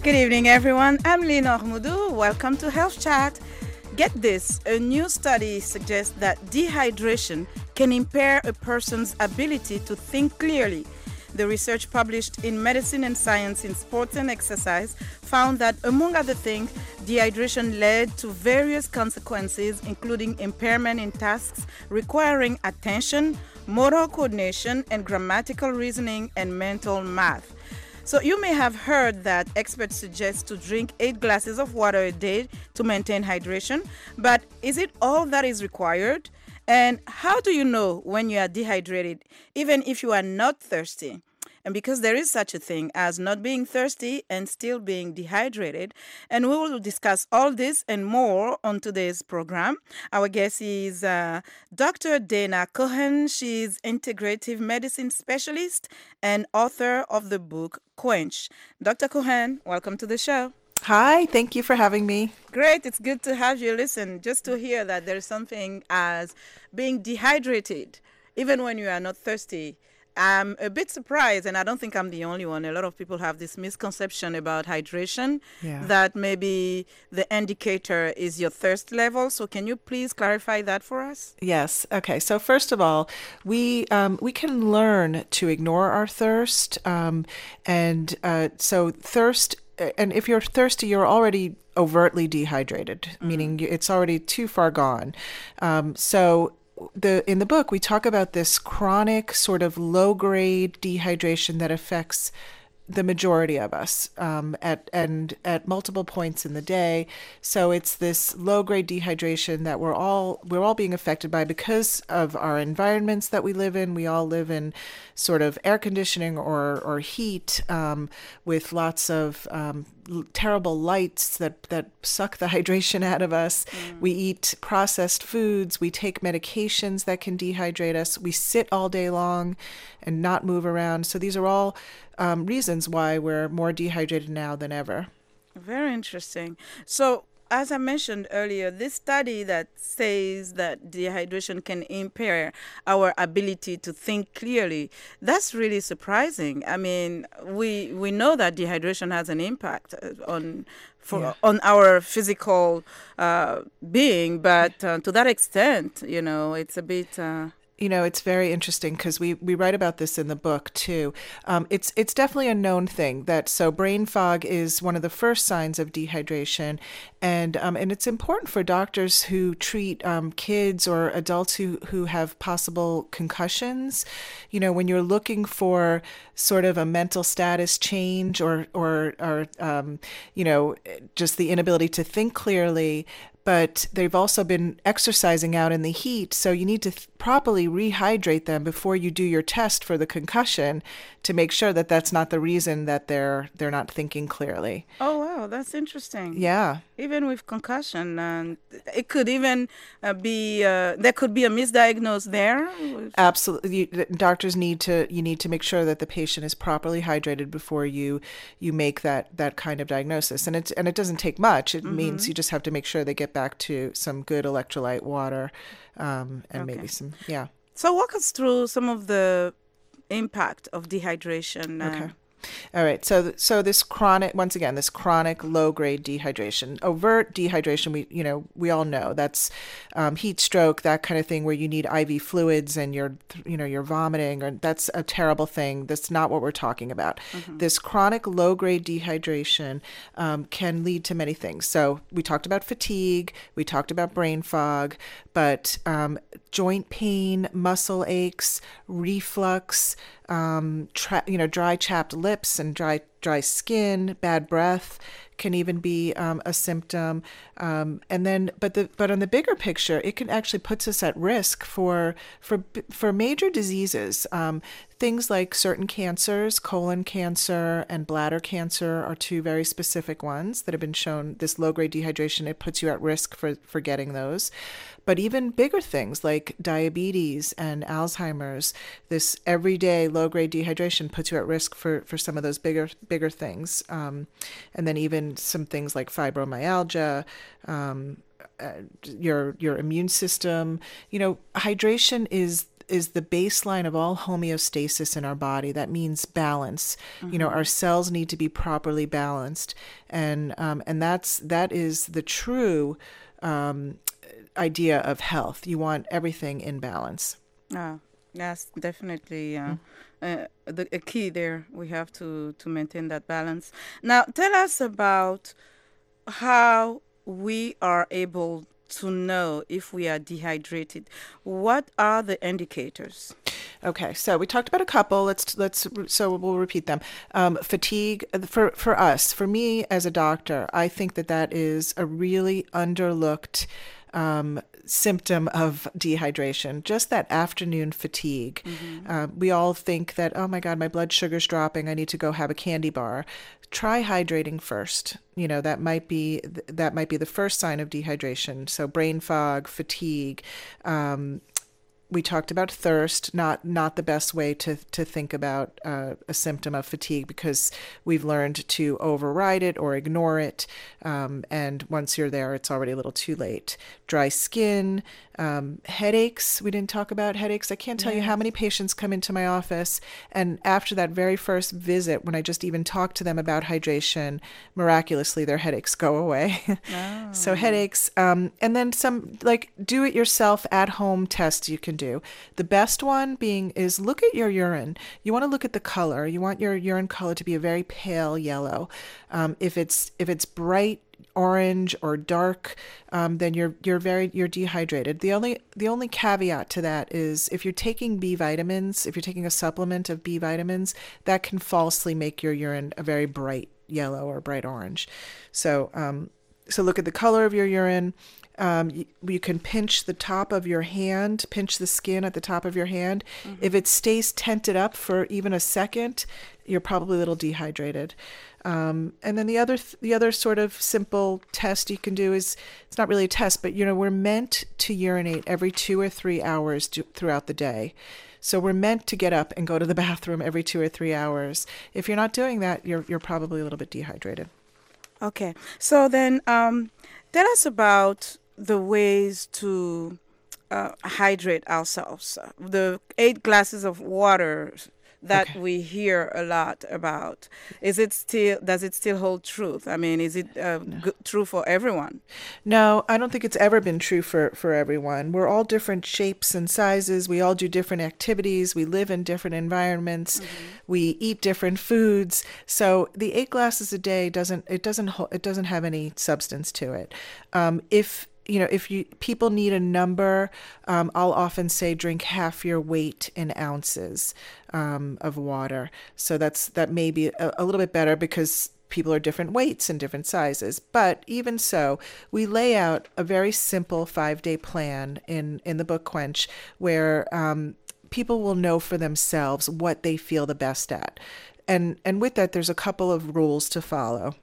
Good evening, everyone. I'm Lina Moudou. Welcome to Health Chat. Get this, a new study suggests that dehydration can impair a person's ability to think clearly. The research published in Medicine and Science in Sport and Exercise found that, among other things, dehydration led to various consequences, including impairment in tasks requiring attention, motor coordination, and grammatical reasoning and mental math. So you may have heard that experts suggest to drink 8 glasses of water a day to maintain hydration, but is it all that is required? And how do you know when you are dehydrated, even if you are not thirsty? And because there is such a thing as not being thirsty and still being dehydrated. And we will discuss all this and more on today's program. Our guest is Dr. Dana Cohen. She's integrative medicine specialist and author of the book Quench. Dr. Cohen, welcome to the show. Hi, thank you for having me. Great, it's good to have you. Listen, just to hear that there's something as being dehydrated, even when you are not thirsty. I'm a bit surprised, and I don't think I'm the only one. A lot of people have this misconception about hydration, that maybe the indicator is your thirst level. So can you please clarify that for us? Yes. Okay. So first of all, we can learn to ignore our thirst, so thirst. And if you're thirsty, you're already overtly dehydrated, meaning it's already too far gone. In the book, we talk about this chronic sort of low-grade dehydration that affects the majority of us at multiple points in the day. So it's this low-grade dehydration that we're all being affected by because of our environments that we live in. We all live in sort of air conditioning or heat with lots of terrible lights that suck the hydration out of us. We eat processed foods. We take medications that can dehydrate us. We sit all day long and not move around. So these are all reasons why we're more dehydrated now than ever. Very interesting. So, as I mentioned earlier, this study that says that dehydration can impair our ability to think clearly, that's really surprising. I mean, we know that dehydration has an impact on our physical being, but to that extent, it's a bit... It's very interesting because we write about this in the book too. It's definitely a known thing so brain fog is one of the first signs of dehydration, and it's important for doctors who treat kids or adults who have possible concussions. When you're looking for sort of a mental status change or just the inability to think clearly. But they've also been exercising out in the heat, so you need to properly rehydrate them before you do your test for the concussion to make sure that that's not the reason that they're not thinking clearly. Oh, wow, that's interesting. Yeah. Even with concussion, and it could even there could be a misdiagnosis there. Absolutely, doctors need to make sure that the patient is properly hydrated before you make that kind of diagnosis, and it doesn't take much. It means you just have to make sure they get back to some good electrolyte water, maybe some So walk us through some of the impact of dehydration. Okay. All right. So this chronic low-grade dehydration, overt dehydration, we all know that's heat stroke, that kind of thing where you need IV fluids and you're vomiting, or that's a terrible thing. That's not what we're talking about. This chronic low-grade dehydration can lead to many things. So we talked about fatigue, we talked about brain fog, but joint pain, muscle aches, reflux, dry chapped lips and dry skin, bad breath can even be a symptom. And then, but on the bigger picture, it can actually puts us at risk for major diseases. Things like certain cancers, colon cancer and bladder cancer are two very specific ones that have been shown. This low-grade dehydration, it puts you at risk for getting those. But even bigger things like diabetes and Alzheimer's, this everyday low-grade dehydration puts you at risk for some of those bigger things. And then even some things like fibromyalgia, your immune system. Hydration is is the baseline of all homeostasis in our body. That means balance. You know, our cells need to be properly balanced, and that is the true idea of health. You want everything in balance. That's definitely a key there. We have to maintain that balance. Now, tell us about how we are able to know if we are dehydrated. What are the indicators? Okay, so we talked about a couple. So we'll repeat them. Fatigue for us, for me as a doctor, I think that is a really underlooked symptom of dehydration, just that afternoon fatigue. We all think that, oh my God, my blood sugar's dropping, I need to go have a candy bar. Try hydrating first. You know, that might be the first sign of dehydration. So brain fog, fatigue. We talked about thirst, not the best way to think about a symptom of fatigue, because we've learned to override it or ignore it. And once you're there, it's already a little too late. Dry skin, headaches. We didn't talk about headaches. I can't tell you how many patients come into my office, and after that very first visit, when I just even talk to them about hydration, miraculously their headaches go away. So headaches, and then some like do-it-yourself at-home tests you can do. The best one is look at your urine. You want to look at the color. You want your urine color to be a very pale yellow. If it's bright orange or dark, then you're dehydrated. The only caveat to that is if you're taking B vitamins, if you're taking a supplement of B vitamins, that can falsely make your urine a very bright yellow or bright orange. So look at the color of your urine. You can pinch the top of your hand, pinch the skin at the top of your hand. If it stays tented up for even a second, you're probably a little dehydrated. And then the other sort of simple test you can do is, it's not really a test, but we're meant to urinate every 2 or 3 hours throughout the day. So we're meant to get up and go to the bathroom every 2 or 3 hours. If you're not doing that, you're probably a little bit dehydrated. Okay. So then tell us about the ways to hydrate ourselves. The 8 glasses of water that we hear a lot about. Does it still hold truth? I mean, is it true for everyone? No, I don't think it's ever been true for everyone. We're all different shapes and sizes. We all do different activities. We live in different environments. We eat different foods. So the 8 glasses a day doesn't have any substance to it. If people need a number, I'll often say drink half your weight in ounces of water. So that may be a little bit better, because people are different weights and different sizes. But even so, we lay out a very simple 5-day plan in the book Quench, where people will know for themselves what they feel the best at. And with that, there's a couple of rules to follow.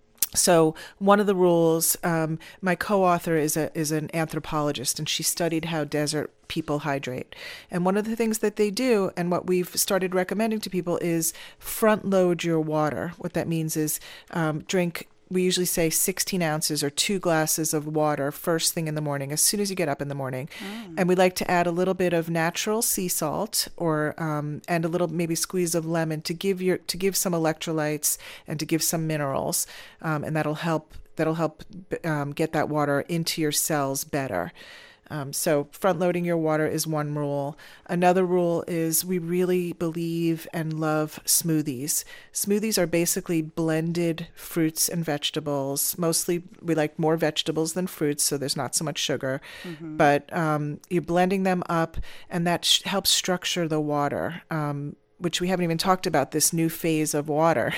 So one of the rules, my co-author is an anthropologist, and she studied how desert people hydrate. And one of the things that they do, and what we've started recommending to people, is front load your water. What that means is drink, we usually say 16 ounces or 2 glasses of water first thing in the morning, as soon as you get up in the morning. And we like to add a little bit of natural sea salt, or and a little maybe squeeze of lemon to give some electrolytes and to give some minerals, and that'll help get that water into your cells better. So front-loading your water is one rule. Another rule is we really believe and love smoothies. Smoothies are basically blended fruits and vegetables. Mostly we like more vegetables than fruits, so there's not so much sugar. But you're blending them up, and that helps structure the water, which we haven't even talked about, this new phase of water.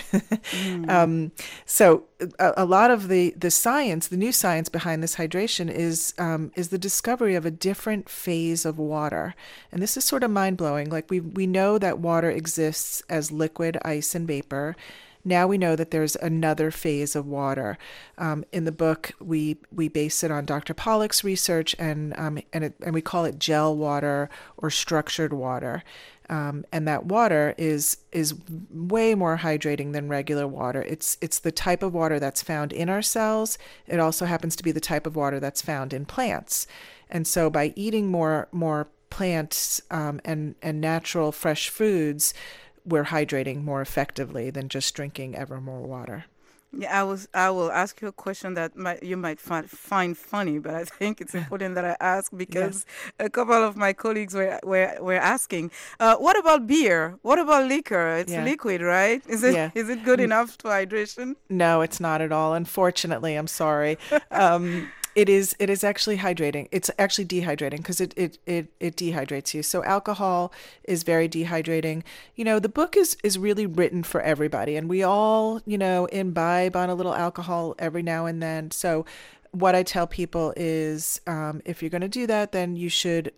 So a lot of the science, the new science behind this hydration is the discovery of a different phase of water. And this is sort of mind-blowing. Like we know that water exists as liquid, ice, and vapor. Now we know that there's another phase of water. In the book, we base it on Dr. Pollack's research, and we call it gel water or structured water. And that water is way more hydrating than regular water. It's the type of water that's found in our cells. It also happens to be the type of water that's found in plants. And so by eating more plants and natural fresh foods, we're hydrating more effectively than just drinking ever more water. Yeah, I will ask you a question that you might find funny, but I think it's important that I ask because a couple of my colleagues were asking, what about beer? What about liquor? It's liquid, right? Is it good enough for hydration? No, it's not at all. Unfortunately, I'm sorry. It is actually hydrating. It's actually dehydrating because it dehydrates you. So alcohol is very dehydrating. The book is really written for everybody, and we all, imbibe on a little alcohol every now and then. So what I tell people is, if you're going to do that, then you should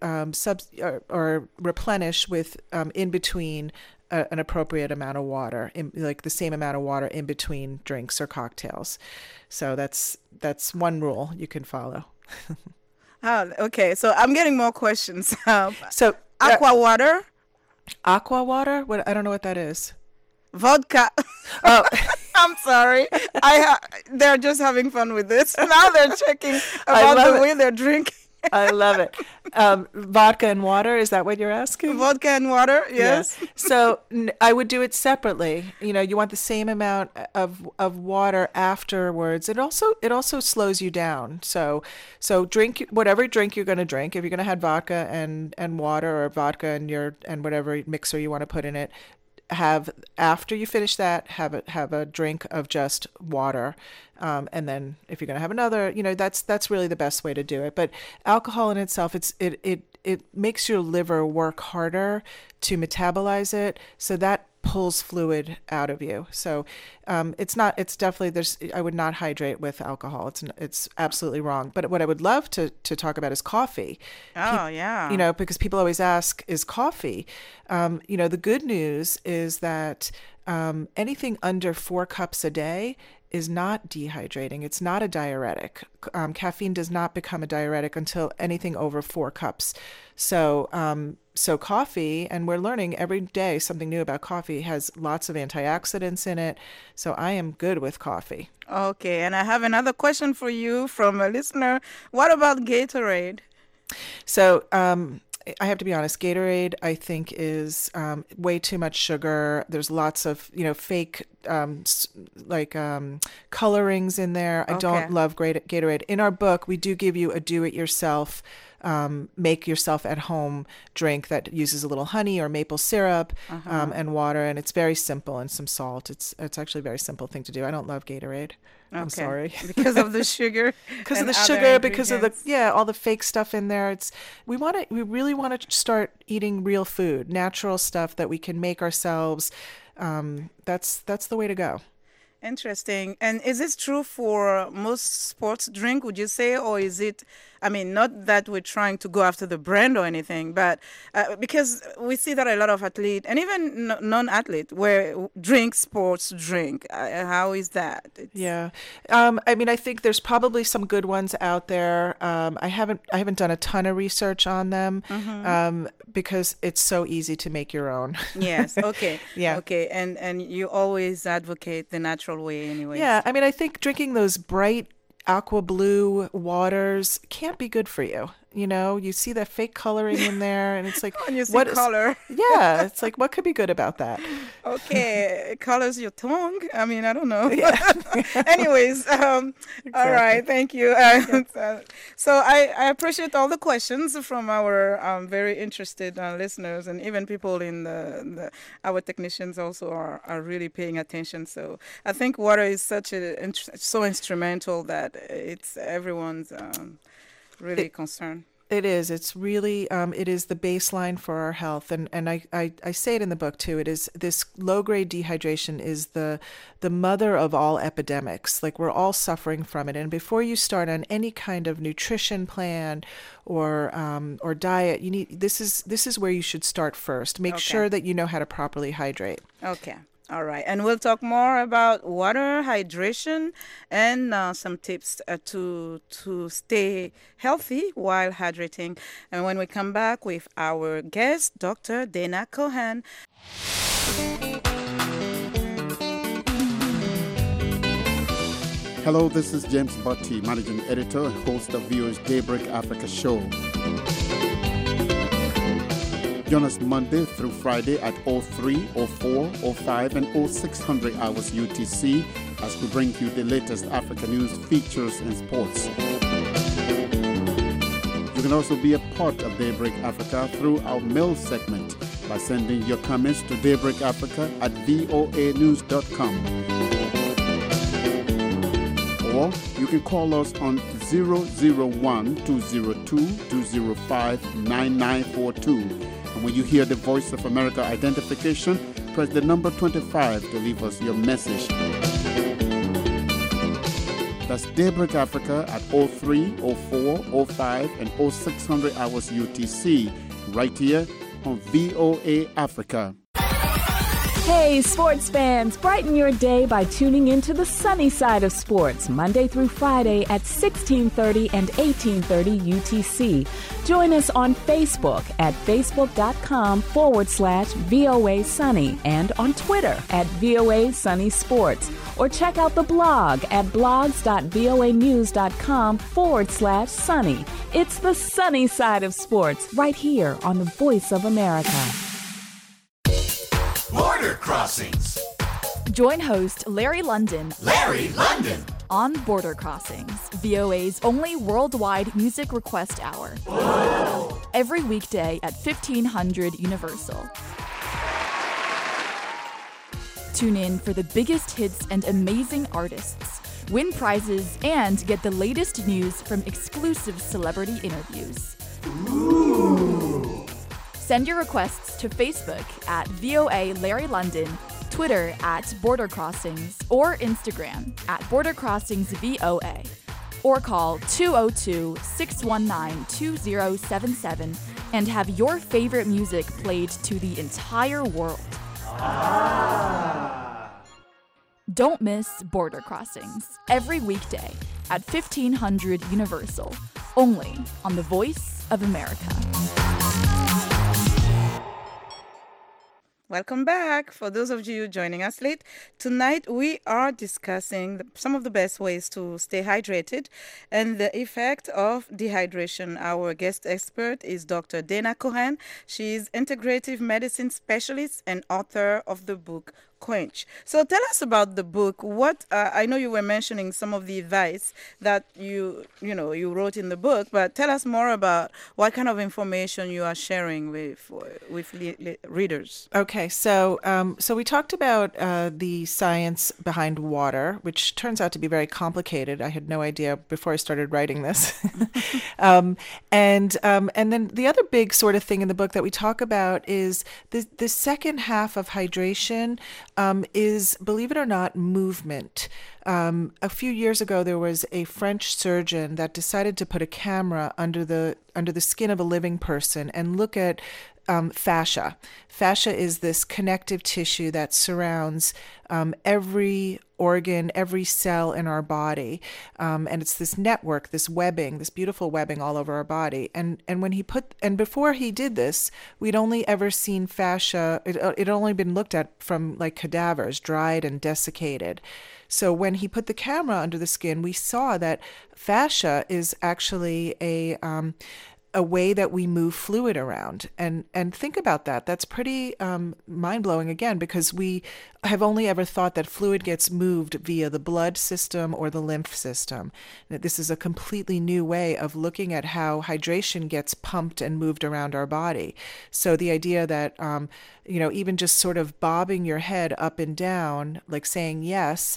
or replenish with in between an appropriate amount of water, like the same amount of water in between drinks or cocktails. So that's one rule you can follow. Okay. So I'm getting more questions. So aqua water? Aqua water? What? I don't know what that is. Vodka. Oh. I'm sorry. They're just having fun with this. Now they're checking about the way they're drinking. I love it. Vodka and water, is that what you're asking? Vodka and water, yes. Yeah. So I would do it separately. You want the same amount of water afterwards. It also slows you down. So drink whatever drink you're going to drink. If you're going to have vodka and water, or vodka and whatever mixer you want to put in it, after you finish that, have a drink of just water, and then if you're going to have another, that's really the best way to do it. But alcohol in itself, it makes your liver work harder to metabolize it, so that pulls fluid out of you. So it's definitely, I would not hydrate with alcohol. It's absolutely wrong. But what I would love to talk about is coffee. Oh, yeah. Because people always ask, is coffee? The good news is that anything under 4 cups a day is not dehydrating. It's not a diuretic. Caffeine does not become a diuretic until anything over 4 cups. So coffee, and we're learning every day something new about coffee, has lots of antioxidants in it. So I am good with coffee. Okay, and I have another question for you from a listener. What about Gatorade? So I have to be honest, Gatorade, I think, is way too much sugar. There's lots of, fake colorings in there. I don't love Gatorade. In our book, we do give you a do-it-yourself, make yourself at home drink that uses a little honey or maple syrup and water, and it's very simple, and some salt. It's actually a very simple thing to do. I don't love Gatorade. I'm sorry. Because of the sugar. Because of the sugar, because of all the fake stuff in there. We really want to start eating real food, natural stuff that we can make ourselves. That's the way to go. Interesting. And is this true for most sports drink, would you say, or is it, not that we're trying to go after the brand or anything, but because we see that a lot of athletes and even non-athletes drink sports drink. How is that? Yeah. I think there's probably some good ones out there. I haven't done a ton of research on them because it's so easy to make your own. Yes. Okay. Yeah. Okay. And you always advocate the natural way anyway. Yeah. I think drinking those bright aqua blue waters can't be good for you. You see that fake coloring in there, and it's like, when you see color. Yeah, it's like, what could be good about that? Okay, it colors your tongue. I don't know. Yeah. Anyways, exactly. All right, thank you. So I appreciate all the questions from our very interested listeners, and even people in our technicians also are really paying attention. So I think water is so instrumental that it's everyone's really concern. It is. It's really, it is the baseline for our health. And I say it in the book too. It is, this low-grade dehydration is the mother of all epidemics. Like, we're all suffering from it. And before you start on any kind of nutrition plan or diet, this is where you should start first. Make sure that you know how to properly hydrate. Okay. All right. And we'll talk more about water, hydration, and some tips to stay healthy while hydrating. And when we come back with our guest, Dr. Dana Cohen. Hello, this is James Botti, Managing Editor and host of VOA's Daybreak Africa show. Join us Monday through Friday at 03, 04, 05, and 0600 hours UTC as we bring you the latest African news, features, and sports. You can also be a part of Daybreak Africa through our mail segment by sending your comments to daybreakafrica@voanews.com. Or you can call us on 001-202-205-9942. And when you hear the Voice of America identification, press the number 25 to leave us your message. That's Daybreak Africa at 03, 04, 05, and 0600 hours UTC, right here on VOA Africa. Hey, sports fans, brighten your day by tuning into the sunny side of sports, Monday through Friday at 1630 and 1830 UTC. Join us on Facebook at facebook.com/VOA Sunny and on Twitter at VOA Sunny Sports. Or check out the blog at blogs.voanews.com/sunny. It's the sunny side of sports right here on the Voice of America. Border Crossings. Join host Larry London on Border Crossings, VOA's only worldwide music request hour. Whoa. Every weekday at 1500 Universal. Tune in for the biggest hits and amazing artists, win prizes, and get the latest news from exclusive celebrity interviews. Ooh. Send your requests to Facebook at VOA Larry London, Twitter at Border Crossings, or Instagram at Border Crossings VOA. Or call 202-619-2077 and have your favorite music played to the entire world. Don't miss Border Crossings every weekday at 1500 Universal, only on the Voice of America. Welcome back. For those of you joining us late, tonight we are discussing some of the best ways to stay hydrated and the effect of dehydration. Our guest expert is Dr. Dana Cohen. She is integrative medicine specialist and author of the book Quench. So tell us about the book. What I know you were mentioning some of the advice that you wrote in the book, but tell us more about what kind of information you are sharing with readers. Okay, so we talked about the science behind water, which turns out to be very complicated. I had no idea before I started writing this. And then the other big sort of thing in the book that we talk about is the second half of hydration. Is, believe it or not, movement. A few years ago, there was a French surgeon that decided to put a camera under the skin of a living person and look at fascia. Fascia is this connective tissue that surrounds every organ, every cell in our body. And it's this network, this webbing, this beautiful webbing all over our body. And before he did this, we'd only ever seen fascia, it had only been looked at from like cadavers, dried and desiccated. So when he put the camera under the skin, we saw that fascia is actually a way that we move fluid around. And think about that. That's pretty mind-blowing, again, because we have only ever thought that fluid gets moved via the blood system or the lymph system. This is a completely new way of looking at how hydration gets pumped and moved around our body. So the idea that, even just sort of bobbing your head up and down, like saying yes,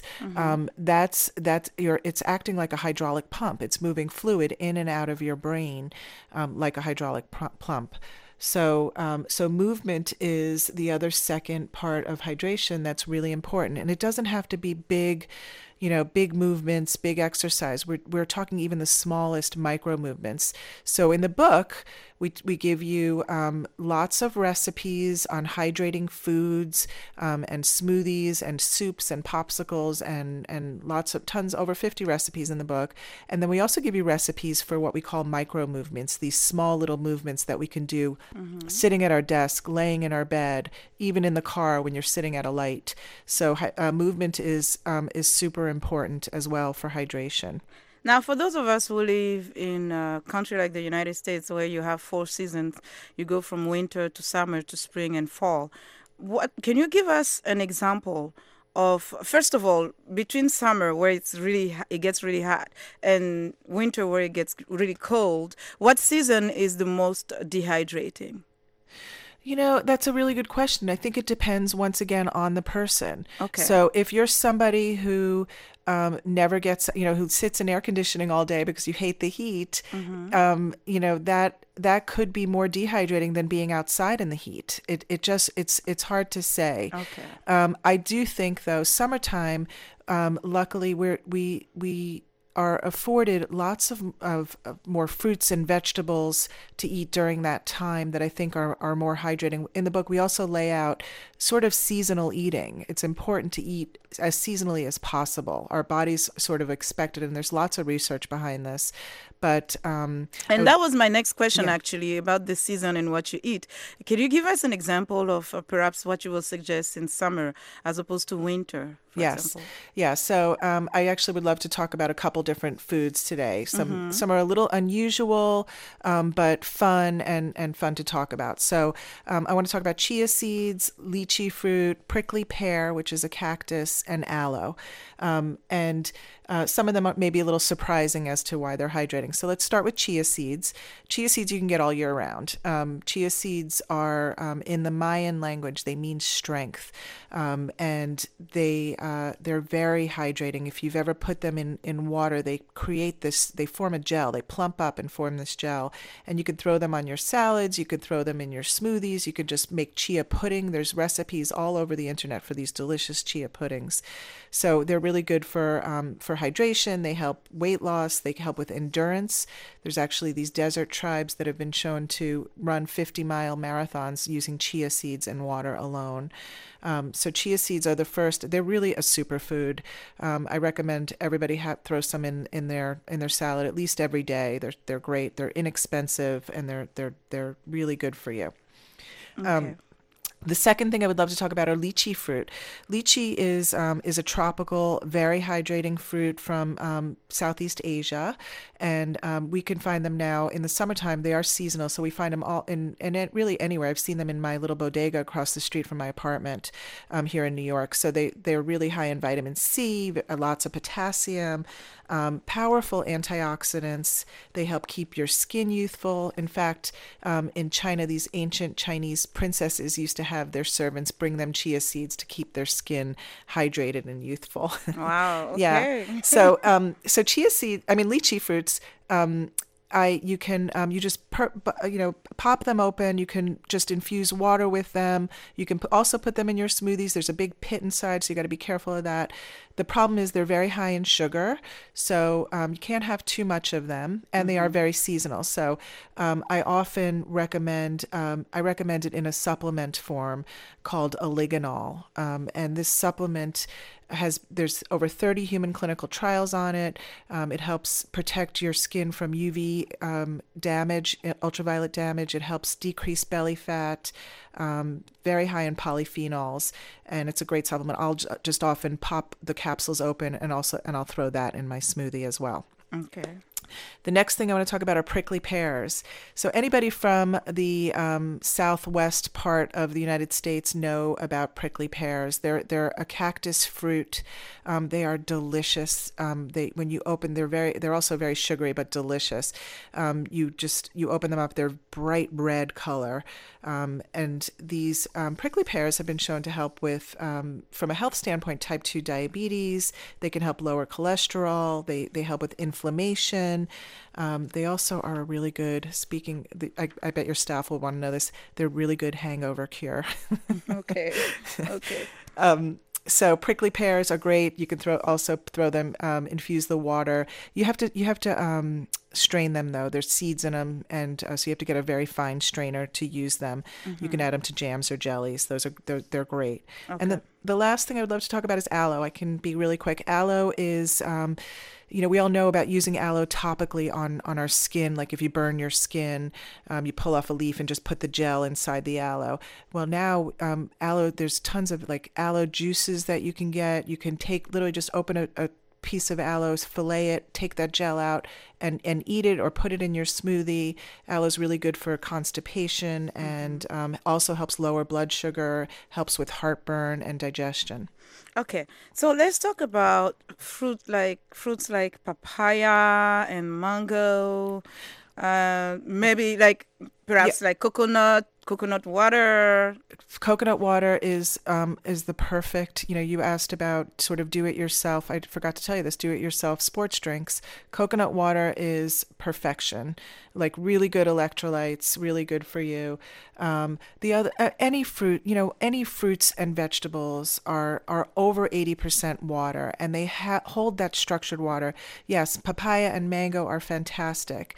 it's acting like a hydraulic pump. It's moving fluid in and out of your brain like a hydraulic pump. So movement is the other second part of hydration that's really important. And it doesn't have to be big movements, big exercise. We're talking even the smallest micro movements. So in the book, we give you lots of recipes on hydrating foods and smoothies and soups and popsicles and over 50 recipes in the book. And then we also give you recipes for what we call micro movements, these small little movements that we can do sitting at our desk, laying in our bed, even in the car when you're sitting at a light. So movement is super important as well for hydration. Now, for those of us who live in a country like the United States, where you have 4 seasons, you go from winter to summer to spring and fall. What can you give us an example of, first of all, between summer where it gets really hot and winter where it gets really cold? What season is the most dehydrating? That's a really good question. I think it depends, once again, on the person. Okay. So if you're somebody who never gets, who sits in air conditioning all day because you hate the heat, that could be more dehydrating than being outside in the heat. It's hard to say. Okay. I do think, though, summertime, luckily we are afforded lots of more fruits and vegetables to eat during that time that I think are more hydrating. In the book, we also lay out sort of seasonal eating. It's important to eat as seasonally as possible. Our bodies sort of expect it, and there's lots of research behind this. But and that was my next question, actually, about the season and what you eat. Can you give us an example of perhaps what you will suggest in summer as opposed to winter, for example? Yeah. So I actually would love to talk about a couple different foods today. Some are a little unusual, but fun and fun to talk about. So I want to talk about chia seeds, lychee fruit, prickly pear, which is a cactus, and aloe. And some of them may be a little surprising as to why they're hydrating. So let's start with chia seeds. Chia seeds you can get all year round. Chia seeds are, in the Mayan language, they mean strength. And they're very hydrating. If you've ever put them in water, they form a gel. They plump up and form this gel. And you could throw them on your salads. You could throw them in your smoothies. You could just make chia pudding. There's recipes all over the internet for these delicious chia puddings. So they're really good for hydration. They help weight loss. They help with endurance. There's actually these desert tribes that have been shown to run 50-mile marathons using chia seeds and water alone. So chia seeds are the first. They're really a superfood. I recommend everybody throw some in their salad at least every day. They're great. They're inexpensive, and they're really good for you. Okay. The second thing I would love to talk about are lychee fruit. Lychee is a tropical, very hydrating fruit from Southeast Asia, and we can find them now in the summertime. They are seasonal, so we find them all in really anywhere. I've seen them in my little bodega across the street from my apartment here in New York. So they're really high in vitamin C, lots of potassium, powerful antioxidants. They help keep your skin youthful. In fact, in China, these ancient Chinese princesses used to have their servants bring them chia seeds to keep their skin hydrated and youthful. Wow. Okay. Yeah. So chia seed, lychee fruits, you just pop them open. You can just infuse water with them. You can also put them in your smoothies. There's a big pit inside, so you got to be careful of that. The problem is they're very high in sugar, so you can't have too much of them, and they are very seasonal. So I often recommend it in a supplement form called Oligonol, and this supplement there's over 30 human clinical trials on it. It helps protect your skin from UV damage, ultraviolet damage. It helps decrease belly fat, very high in polyphenols, and it's a great supplement. I'll just often pop the capsules open and I'll throw that in my smoothie as well. Okay. The next thing I want to talk about are prickly pears. So anybody from the southwest part of the United States know about prickly pears. They're a cactus fruit. They are delicious. When you open, they're also very sugary but delicious. You open them up, they're bright red color. And these prickly pears have been shown to help with, from a health standpoint, type 2 diabetes. They can help lower cholesterol. They help with inflammation. They also are a really good, I bet your staff will want to know this, they're really good hangover cure. Okay. So prickly pears are great. You can also throw them, infuse the water. You have to strain them though. There's seeds in them, and so you have to get a very fine strainer to use them. You can add them to jams or jellies. They're great. Okay. And the last thing I would love to talk about is aloe. I can be really quick. Aloe is we all know about using aloe topically on our skin. Like if you burn your skin, you pull off a leaf and just put the gel inside the aloe. Well, now aloe, there's tons of like aloe juices that you can get. You can literally just open a piece of aloe, fillet it, take that gel out, and eat it or put it in your smoothie. Aloe is really good for constipation and also helps lower blood sugar, helps with heartburn and digestion. Okay, so let's talk about fruits like papaya and mango, maybe perhaps like coconut water. Coconut water is the perfect, you asked about sort of do-it-yourself. I forgot to tell you this, do-it-yourself sports drinks. Coconut water is perfection, like really good electrolytes, really good for you. The other, any fruit, any fruits and vegetables are over 80% water, and they hold that structured water. Yes, papaya and mango are fantastic.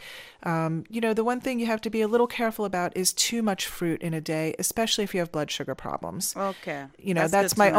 The one thing you have to be a little careful about is too much fruit in a day, especially if you have blood sugar problems. Okay. That's my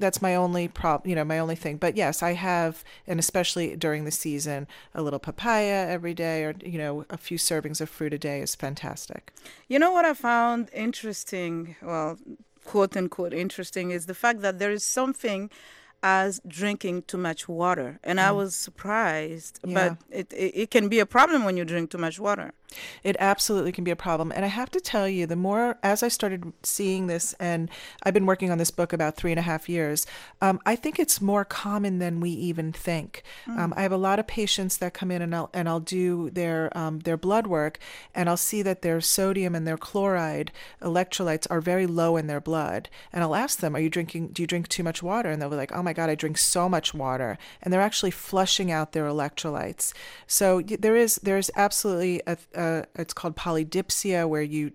only problem, my only thing. But yes, I have, and especially during the season, a little papaya every day or, a few servings of fruit a day is fantastic. You know what I found interesting, well, quote unquote interesting, is the fact that there is something as drinking too much water. And I was surprised, but it can be a problem when you drink too much water. It absolutely can be a problem. And I have to tell you, the more, as I started seeing this, and I've been working on this book about 3.5 years, I think it's more common than we even think. I have a lot of patients that come in and I'll do their blood work, and I'll see that their sodium and their chloride electrolytes are very low in their blood. And I'll ask them, do you drink too much water? And they'll be like, oh my God, I drink so much water. And they're actually flushing out their electrolytes. So there is absolutely it's called polydipsia, where you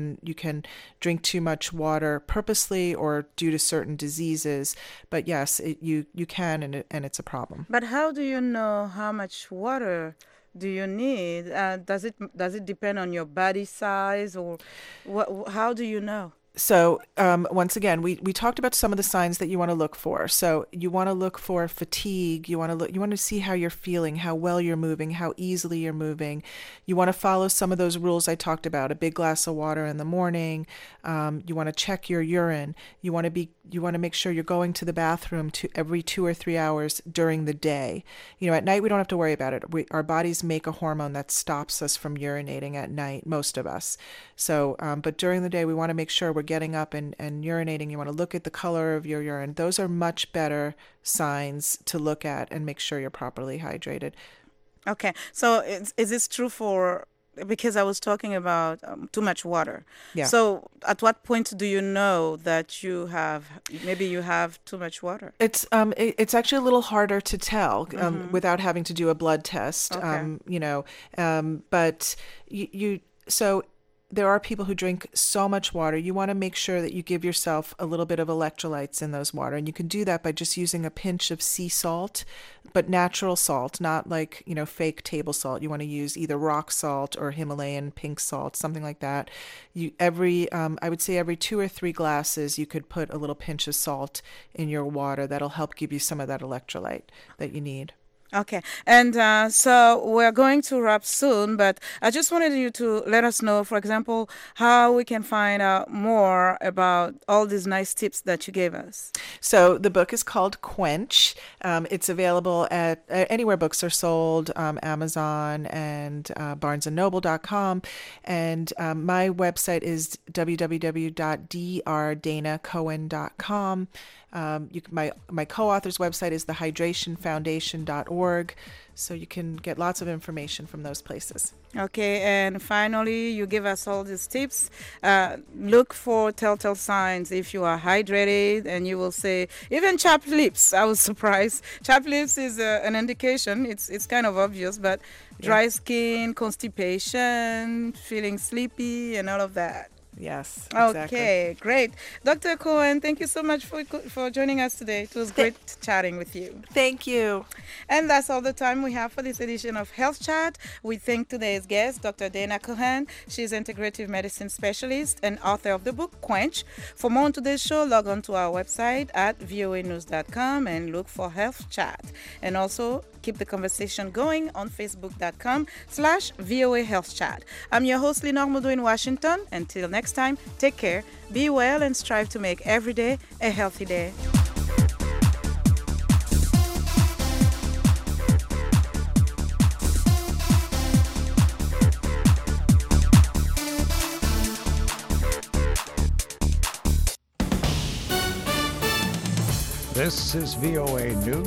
can drink too much water purposely or due to certain diseases. But yes, you can, and it's a problem. But how do you know how much water do you need? Does it depend on your body size, or how do you know? So once again, we talked about some of the signs that you want to look for. So you want to look for fatigue. You want to see how you're feeling, how well you're moving, how easily you're moving. You want to follow some of those rules I talked about: a big glass of water in the morning. You want to check your urine. You want to make sure you're going to the bathroom every 2 or 3 hours during the day. At night we don't have to worry about it. Our bodies make a hormone that stops us from urinating at night, most of us. So, but during the day we want to make sure we're getting up and urinating. You want to look at the color of your urine. Those are much better signs to look at and make sure you're properly hydrated. Okay. So is this true for, because I was talking about too much water. Yeah. So at what point do you know that you have too much water? It's actually a little harder to tell without having to do a blood test. Okay. But so there are people who drink so much water. You want to make sure that you give yourself a little bit of electrolytes in those water. And you can do that by just using a pinch of sea salt, but natural salt, not like, fake table salt. You want to use either rock salt or Himalayan pink salt, something like that. I would say every 2 or 3 glasses, you could put a little pinch of salt in your water. That'll help give you some of that electrolyte that you need. Okay. And so we're going to wrap soon, but I just wanted you to let us know, for example, how we can find out more about all these nice tips that you gave us. So the book is called Quench. It's available at anywhere books are sold, Amazon and barnesandnoble.com. And my website is www.drdanacohen.com. My co-author's website is thehydrationfoundation.org, so you can get lots of information from those places. Okay, and finally, you give us all these tips. Look for telltale signs if you are hydrated, and you will say, even chapped lips. I was surprised. Chapped lips is an indication. It's kind of obvious, but dry skin, constipation, feeling sleepy, and all of that. Yes, exactly. Okay, great. Dr. Cohen, thank you so much for joining us today. It was great chatting with you. Thank you. And that's all the time we have for this edition of Health Chat. We thank today's guest, Dr. Dana Cohen. She's an integrative medicine specialist and author of the book Quench. For more on today's show, log on to our website at voanews.com and look for Health Chat. And also keep the conversation going on facebook.com/VOA Health Chat. I'm your host, Lenore Moudou in Washington. Until next time, take care, be well, and strive to make every day a healthy day. This is VOA News.